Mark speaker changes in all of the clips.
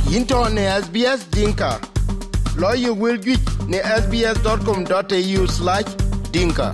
Speaker 1: Into ne SBS Dinka. Lawyer will get ne sbs.com.au/dinka.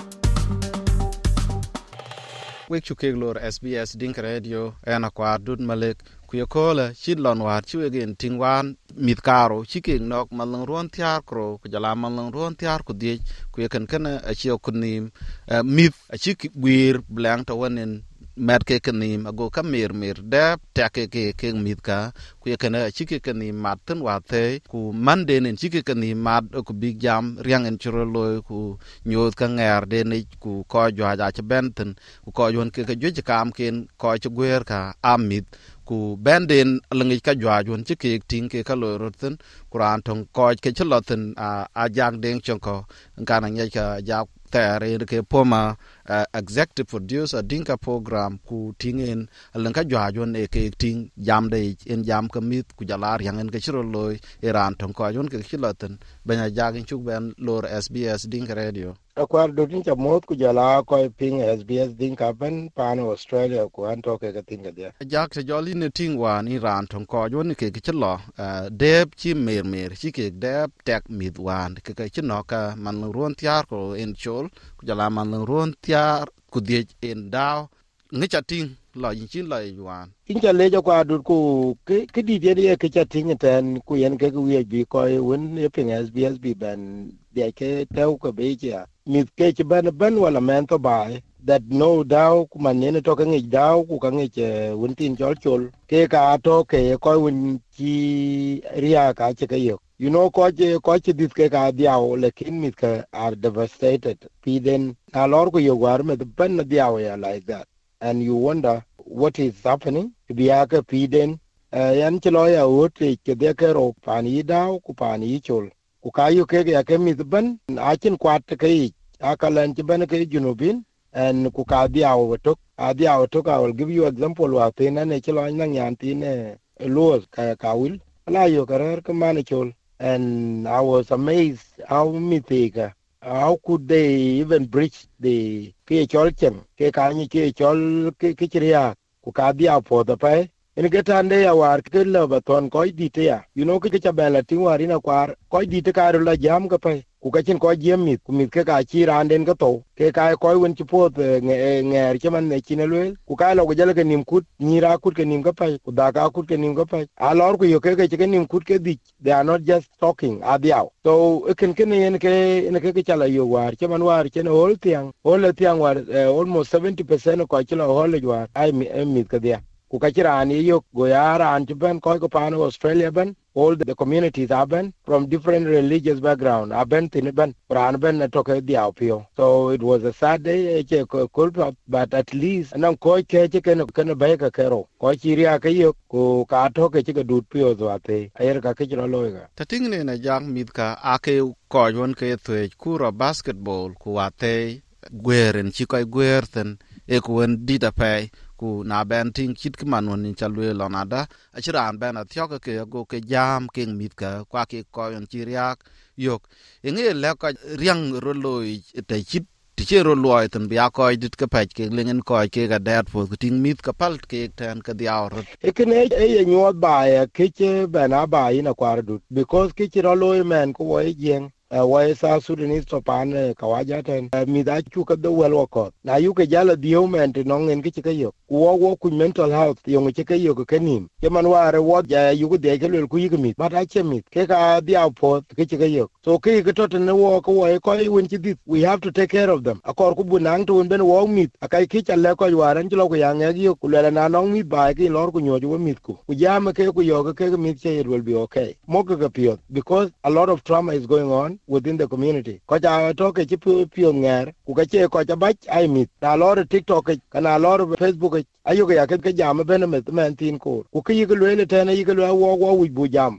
Speaker 2: Wek chukeg lor SBS Dinka Radio ena kwa dud malek kuyakola chidlon war chuegen tingwan mitkaro chiking nok malang ruon tiar kro kujala malang ruon tiar kudie kuyakan kana achio kunim mit achik gwir blank to wanen med ke kanim ago kamir mir de take ke mitka kuyakana achik kanim maten wate ku mande nen chik kanim mad ku big jam riang en churolo ku nyot ka ngar de ne ku ko jwa ja benten ku ko yon ke ju kam ken ko chgwer ka amit ku benden langi ka jwa jon chike ting ke ka loroten kuran tong ko ke chloten a jang deng chonko ngana nya ka ja tare ke poma executive producer Dinka program ku tingen lang ka jwa jon e ke ting jam de en jam kamit ku jalar yang en ke chiro loy iran tong ko jon ke chloten banya jagin chuk ben lor SBS Dinka Radio
Speaker 3: akwar do tin chamot ku jala ko ping SBS Dinka ben pan Australia ku an to ke tinga dia
Speaker 2: jak se joli ne tingwa ni ran tong ko jon ke chlo deb chi mer chi ke deb tek midwan ke chino ka man ruon tiar ko en chol ku jala man ruon tiar ku die en daw ngi chating lo yin chin lo yuan
Speaker 3: inja le jo kwa dur ku ke di dia ke chating ten ku yen ke wi bi ko won ye ping SBS bi ben dia ke tau ko be ja mit ke ban wala men to bai that no daw ku man ne to ka ngi daw ku ka ngi won tin chol ke ka to ke ko won chi ria ka che ke yo you know ko dit ke ka diaw lekin mit ka are devastated piden na lor ku yo war me ban na diaw ya like that and you wonder what is happening bi aka piden yan chlo ya wote ke de ke ro pani daw ku pani chol ku kayu ke ya ke mit ban akin kwat ke akalan ti ban ke junubin and ku ka diaw to I will give you example wa tena ne chlo nang yan ti ne los ka will la yo karer ke man chol and I was amazed how mitega how could they even breach the ke cholchen ke ka ni ke chol ke chiria ku ka diaw for the pay in get ande ya war ke le baton ko dite ya you know ke chabela tingwari na kwar ko dite ka ro la jam ka pay ku ka chin ko jemit ku mit ke ka chi randen ka to ke ka ko won chi pot nger che man ne chinelwe ku ka lo gele ke nim kut nyira kut ke nim ka pay ku da ka kut ke nim ka pay a lor ku yo ke nim kut ke dik they are not just talking abiao so ken yen ke chala yo war che man war chen hol tiang war almost 70% ko chilo hol war ai mit ka dia ku ka chirani yo goyara an ben ko pan Australia ben all the communities have been from different religious background have been tin ran ben to ke dia opio so it was a sad day che culpa but at least nan ko ke ken ba ka kero ko chiria ke yo ku ka to ke dut pio zo ate ayer ka ke ro loiga
Speaker 2: tatingne na jang mit ka ake ko jon ke thwe ku ro basketball ku ate gweren chi ko gwerten e ku en dita pay ku na ben ting chit kman won in chalwe lonada achiran ben athyoka ke go ke jam king mit ka kwa ke ko yon chiriak yok nge le ka riang roloi te chit ti ro loy tan bia ko dit ka pach ke lingen ko ke ga dat fo ting mit ka pal ke tan ka diaur
Speaker 3: ekne e nyot ba ya ke bana ba ina kwardu because ke ro loy men ko wo yen why sa Sudanese to pan kawaja ten mi da chu ka do wel ko na yu ke jala dio men to nong en ke ke yo wo ku mental health yo ke ke yo ke nim ke man ware wo ja yu ku de ke lel ku yi mi ba ta che mi ke ka dia po ke yo so ke to ne wo ko ko win chi dit we have to take care of them akor ku bunang to ben wo mi akai ke challe ko waran jlo ko yang yo ku le na nong mi ba ke lor ku nyo ju mi ku jam ke ku yo ke mi che it will be okay mo ke pio because a lot of trauma is going on within the community ko ja to ke pio nger ku ka che ko ja ba ai mit na lor TikTok kana lor Facebook ayo ke ya ke jam ben men tin ko ku ke yiglo le tane yiglo wo bu jam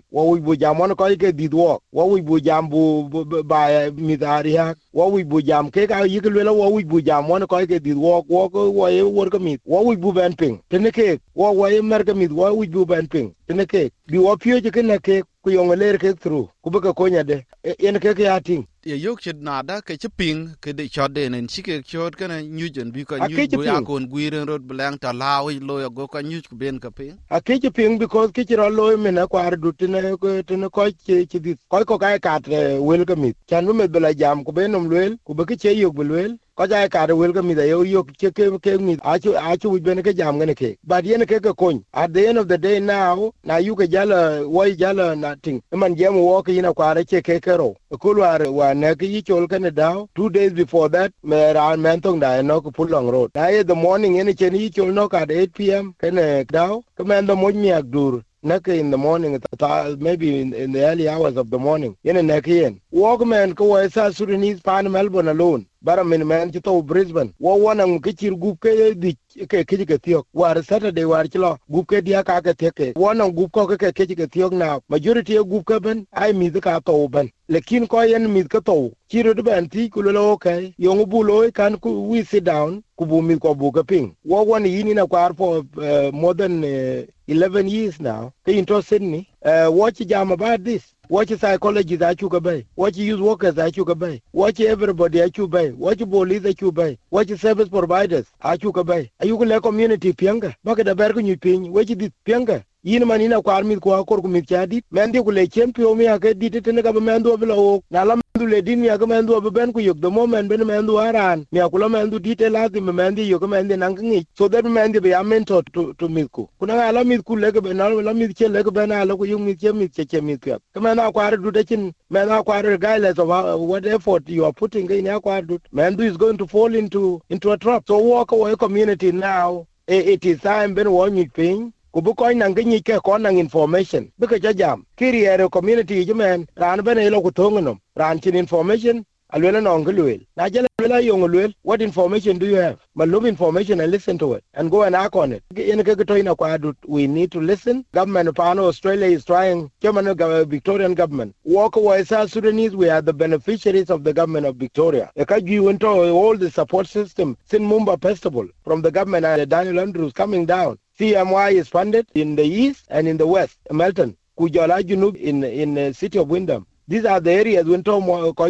Speaker 3: on ko ke didwo wo bu jam bu ba mi daria wo bu jam ke ka yiglo le wo bu jam on ko ke didwo wo wo ko mit wo bu ben ping tene ke wo mer ke mit wo bu ben ping tene ke bi wo pio ke na ke ku yong ler ke through ku be ko nya de en ke ya ting
Speaker 2: ye yok chit nada ke chiping ke de chode nen chike chod kana nyujen bi ka nyuj bu ya kon guiren rod blang ta lawi lo go ka nyuj ku ben ka ping
Speaker 3: a ke chiping because ke ro lo me na kwar du tine ko che di ko ka wel ka mit chan me bela jam ku benom lwel ku be ke che yok belwel ko ja ka de wel ka mi da yo yok che ke mi a chu ben ke jam ngene ke but yen ke kon at the end of the day now na you ke jala woi jala nothing man jam wo ke ina kware che ke ro ko wa na ke yi chol kan da 2 days before that me ran men tong da no ko pulong road na in the morning ene chen yi chol no ka 8 pm ken da ko men do mo mi agdur Naka in the morning, maybe in the early hours of the morning. Yen Nakian. Walkman ko sa Sudanese pan Melbourne alone. Baramin man to Brisbane. One and Kitchir Guke di Kijikatiok. War Saturday war chilo. Guke diaka teke. One on Guko Kijikatiok now. Majority of Gukaben, I meet the kato ban. Lekin koyen meet kato. Chiro de banti kulo okay. Young bulo can we sit down. Kubumi ko buka ping. One in a car for more than 11 years now. They interested me. Watch jam about this. Watch psychology that you buy. Watch youth workers that you buy. Watch everybody that you buy. Watch police that you buy. Watch service providers that you buy. Are you going community pianga? Baka da berko you ping. Watch this pianga. Yin manina kwa mit kwa kor kumit chadi. Mendi kule champion mi ake ditete ne kaba mendu abila ok. Na la mendu le din mi ake mendu aben ku yok. The moment ben mendu aran. Mi akula mendu dite lazim mendi yok mendi nangangi. So that mendi be a mentor to mitku. Kuna ala mitku leke ben ala mitche leke ben ala ku yung mitche mitku. Kama acquire do man acquire regardless of what effort you are putting in acquire do man is going to fall into a trap. So walk away community now. It is time ben one you paying. Kubu coin and get information. Because jam. Kiri community man ran ben elo kutonganum. Ranchin information. Alwela nongulwel. Najala wela yongulwel. What information do you have? Malum information and listen to it and go and act on it. We need to listen. Government of Australia is trying. German Victorian government. Walk away South Sudanese. We are the beneficiaries of the government of Victoria. We went to all the support system. Sin Mumba Festival from the government and Daniel Andrews coming down. CMY is funded in the east and in the west. Melton. Kujala Junub in the city of Wyndham. These are the areas when so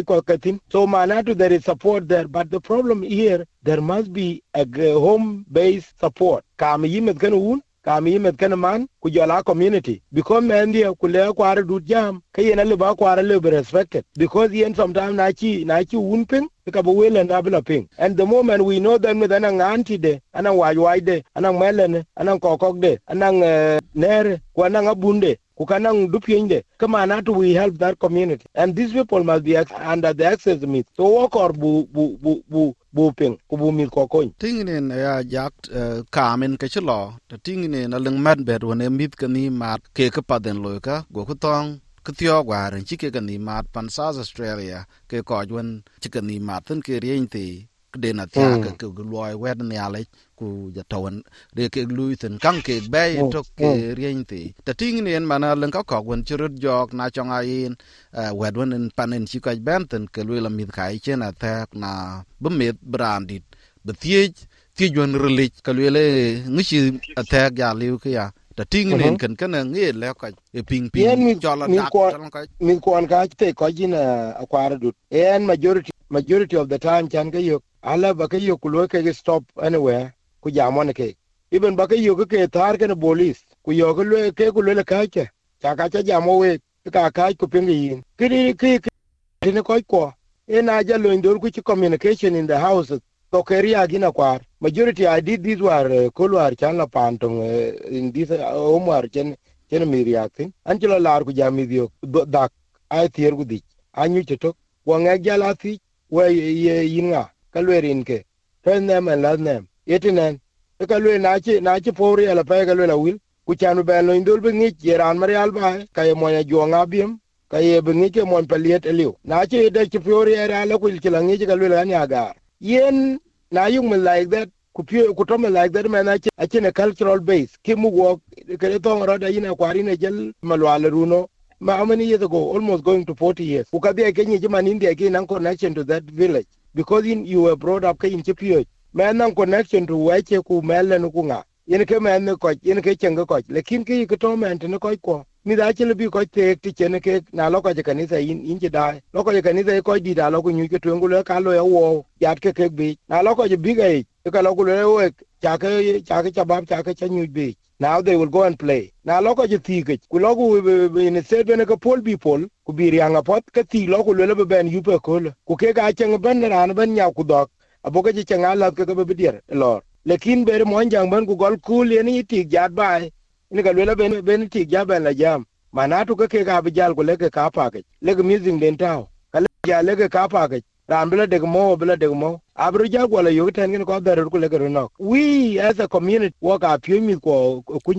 Speaker 3: Manatu there is support there, but the problem here there must be a home-based support. Kami yimet kana man kujala community because man dia kulea kwara dut jam kayena le ba kwara le be respected because yen sometimes nachi unping kabawela na bila ping and the moment we know them with anang auntie de anang wajwai de anang melene anang kokok de anang nere kwa anang abunde kukanang dupiende kama natu we help that community and these people must be under the access meet so walk or buping kubumil kokon
Speaker 2: tingin ya jakt kamen ke chlo tingin na leng mat ber wone mit kani mat ke ka paden loika go kutong kutyo gwaran chike kani mat pan South Australia ke ko jwen chikani mat ten ke rienti dena tia ke loy wed ne ale ku jatawan de ke luiten kang ke bay to ke rienti ta tingin en mana leng ka ko wen churut jok na chonga in wed wen en panen chika benten ke luila mit kai chena tak na bemit brandit betiej tijon relich ke luile ngichi attack ya liu ke ya ta tingin en kan ngi le ka ping chola dak chola ka
Speaker 3: mi kon ka te ko jina akwara dut en majority of the time chan ke yok ala ba ke yok lo ke stop anywhere ku jamon ke even ba ke yok ke tar ke police ku yok lo ke ku lo ka ke ka jamo we ka ku pingi kiri ne ko ena jalo indor ku communication in the houses to keria gina kwar majority I did these were kolwar chala pantong in this omar chen miriakin anjalo lar ku jamidio dak ai tier gudi anyu chetok wanga jala ti we yinga kalwerin ke first name and last name yetinan kalwe na chi pori ala pa kalwe la wil ku chanu belo indol bengi jeran marial ba kay mo ya jonga biem kay bengi ke mon paliet eliu na chi de chi pori era la ku chilangi kalwe la ni agar yen na yung like that kutoma like that man a cultural base kimu work kare tong roda ina kwarine jel malwala runo how many years ago almost going to 40 years ukabia kenye jama India again and connection to that village because you were brought up in chipio man and connection to wache ku melen ku nga yen ke man ko yen ke chenga ko lekin ke to man ne ko mi da chele bi ko te ti chene ke na lo ko je kanisa in je dai lo ko je kanisa ko di da lo ko nyu ke twengu le ka lo ya wo yat ke bi na lo ko je bi ga ka lo ko le we cha ke chabab cha ke nyu bi. Now they will go and play. Now loko je tiket. Ku loko in said when ka pol bi pol ku bi rianga pot ka ti loko le be ben yupe kol. Ku ke ga cheng ben ran ben nya ku dok. Aboka je cheng ala ke be bidier lor. Lekin ber mo jang ben ku gol kul ni ti jat bai. Ni ka le ben ti ja ben la jam. Manatu ke ga bi jal ku le ke ka pa ke. Le music den taw. Ka le ja le ke ka pa ke. Ran bela deg mo abru ja gwala yo ten ngin ko dar ku le no we as a community work a pyemi ko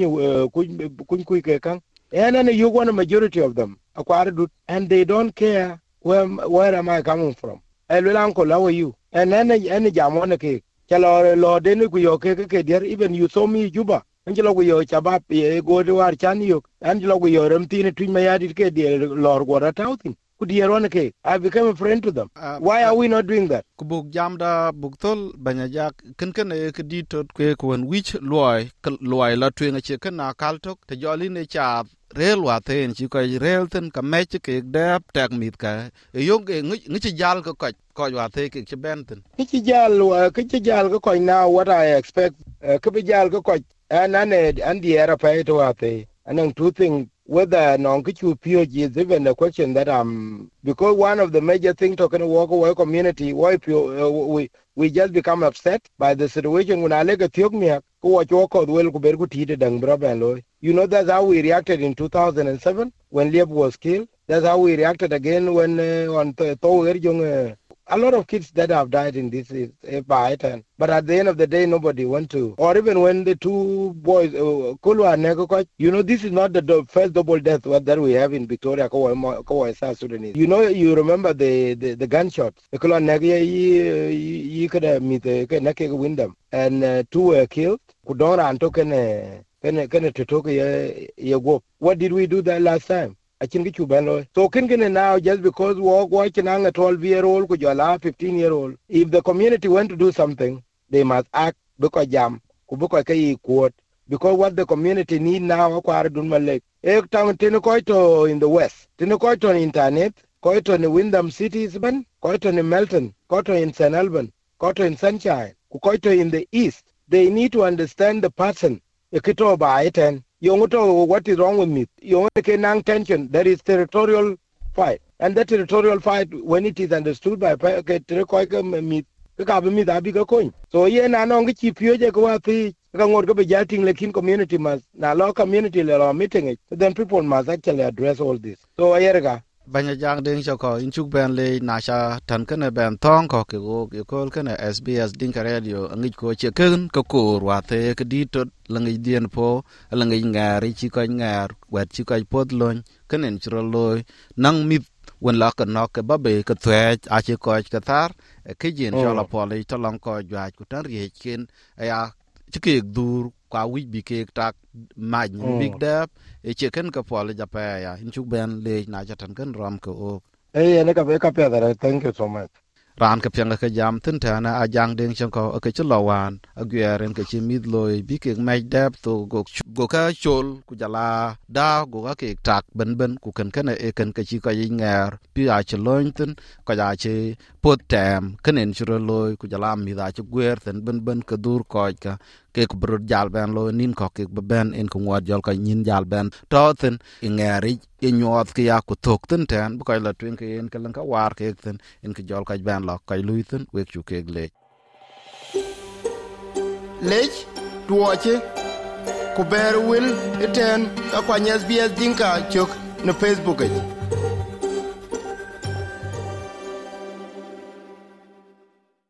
Speaker 3: kun ke kan and you want a majority of them and they don't care where am I coming from will uncle how are you and then any jamon ke chalo lo den ku yo ke der even you saw me juba angelo ku yo chabap go de war chan yo angelo ku yo ram tin twin mayadi ke der lor gora tawtin. I became a friend to them. Why are we not doing that?
Speaker 2: Kubuk jamda buktol banyajak ken e kedi tot kwe kwen which loy la twenga che ken na kaltok te joli ne cha rel wa ten chi ko rel ten ka me ke dep tek mit ka yong ngi chi jal ko wa te ke che benten
Speaker 3: ki jal ko now what I expect ke bi jal ko and the era pay to wa te and two things whether non-kichu POG is even a question that because one of the major things talking to walk away community, we just become upset by the situation when I like a Thiogmia, who was walk out well Kubergu Tita Dang Brabalo. You know, that's how we reacted in 2007 when Lieb was killed. That's how we reacted again when on Tower a lot of kids that have died in this is by time. But at the end of the day, nobody went to. Or even when the two boys, Kulu and Negokot, you know, this is not the first double death that we have in Victoria, South Sudanese. You know, you remember the gunshots. The Kulu and you could meet the Neke Windham. And two were killed. Kudora and token what did we do that last time? So can now just because we're watching a 12-year-old could you allow 15-year-old. If the community want to do something, they must act because jam because what the community need now in the west. Tinokoito on internet, koito in Windham cities, koito in Melton, koito in St. Alban, koito in Sunshine, koito in the east. They need to understand the person. What is wrong with me? You want tension. There is territorial fight. And that territorial fight, when it is understood by so yeah, na no ngi pioje ko ati ka ngor ko be jating lekin community must na law community le meeting it. Then people must actually address all this. So ayerga
Speaker 2: banyajang ding choko inchuk ben le nasha tan kana ben thong ko ke ko kana SBS Dinka Radio ngi ko che ken ko ko wa te kedi to langi dien po langi ngari chi ko ngar wet chi ko podlon kanen chro loy nang mit wen la ka nok ba be ka thwe a chi ko ka tar ke jin chola poli to long ko jwa ku tan ri ken ya chike dur kwa wi bi ke tak maj big dap e cheken ka poli jape ya inchuk ben le na jatan kan ram ko o
Speaker 3: ne ka be ka pe da. Thank you so much.
Speaker 2: ran ka pyang ka jam tin ta na ajang ding chang ko ka chulawan agweren ka chimid loy bi ke maj dap to go ka chol ku jala da go ka ke tak ben ku kan e kan ka chi ka yinger pi a chlon tin ka ja che pot tem kanen churo loy ku jala mi da che gwer ten ben ka dur ko ka ke brod jal ben lo nin ko ke ben en ko ngod jol ka nyin jal ben to ten ingeri nyot ke ya ku tok ten ten bu ka la twin ke en ka lan ka war ke ten en ke jol ka ben lo ka lui ten wek chu ke le
Speaker 1: tuoche ku ber wil eten ka kwa SBS Dinka chok na Facebook